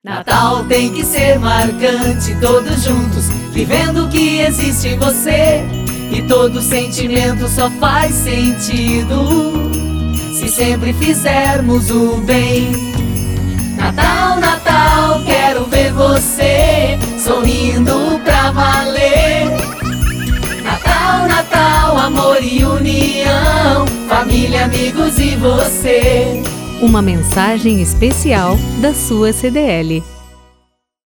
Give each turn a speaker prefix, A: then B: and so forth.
A: Natal tem que ser marcante, todos juntos, vivendo o que existe em você. E todo sentimento só faz sentido se sempre fizermos o bem. Natal, Natal, quero ver você sorrindo pra valer. Natal, Natal, amor e união, família, amigos e você.
B: Uma mensagem especial da sua CDL.